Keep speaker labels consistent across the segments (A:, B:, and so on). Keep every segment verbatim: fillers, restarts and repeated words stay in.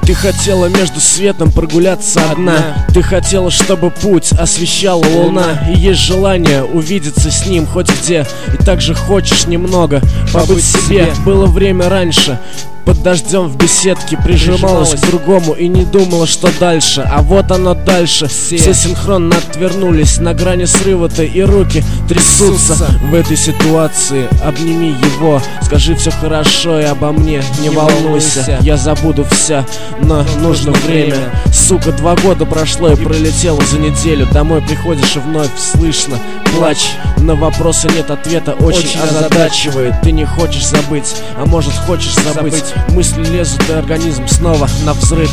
A: Ты хотела между светом прогуляться одна. Ты хотела, чтобы путь освещала луна. И есть желание увидеться с ним хоть где. И также хочешь немного побыть себе. Было время раньше, под дождем в беседке прижималась к другому и не думала, что дальше. А вот оно дальше. Все синхронно отвернулись на грани срыва-то, и руки трясутся. В этой ситуации обними его, скажи все хорошо и обо мне не волнуйся. Я забуду все, но нужно время. Сука, два года прошло и пролетело за неделю. Домой приходишь и вновь слышно плач. На вопросы нет ответа, очень озадачивает. Ты не хочешь забыть, а может хочешь забыть. Мысли лезут, и организм снова на взрыв.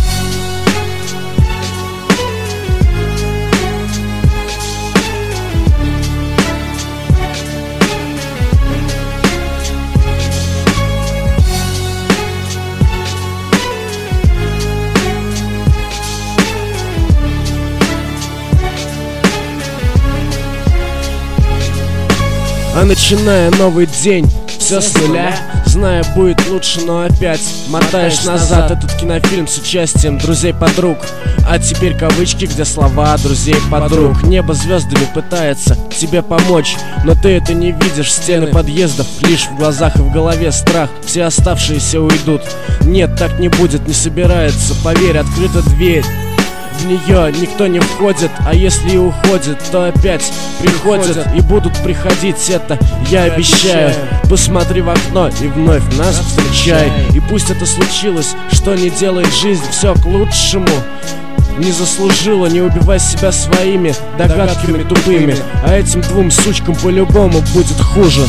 A: А начиная новый день, все с нуля, зная, будет лучше, но опять мотаешь назад этот кинофильм с участием друзей-подруг. А теперь кавычки, где слова друзей-подруг. Небо звездами пытается тебе помочь, но ты это не видишь. Стены подъездов, лишь в глазах и в голове страх. Все оставшиеся уйдут. Нет, так не будет, не собирается. Поверь, открыта дверь, в нее никто не входит, а если и уходит, то опять приходят и будут приходить, это я обещаю. Посмотри в окно и вновь нас встречай. И пусть это случилось, что не делает жизнь все к лучшему. Не заслужила, не убивай себя своими догадками тупыми. А этим двум сучкам по-любому будет хуже.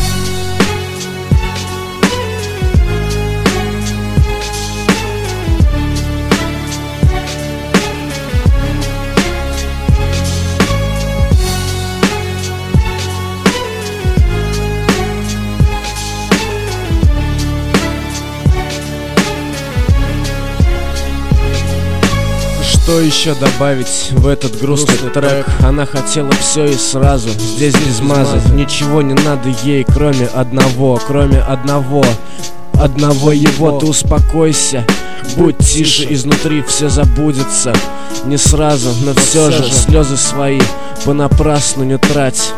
A: Что еще добавить в этот грустный трек? Она хотела все и сразу, здесь без маза. Ничего не надо ей, кроме одного, кроме одного, одного его. Ты успокойся, будь тише, изнутри все забудется. Не сразу, но все же слезы свои понапрасну не трать.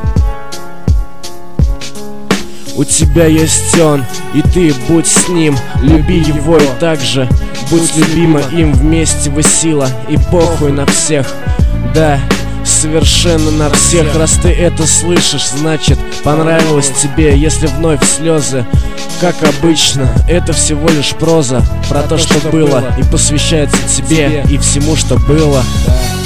A: У тебя есть он, и ты будь с ним. Люби его и также будь любима им. Вместе вы сила, и похуй на всех. Да, совершенно на всех. Раз ты это слышишь, значит понравилось тебе. Если вновь слезы, как обычно, это всего лишь проза про то, что было, и посвящается тебе и всему, что было.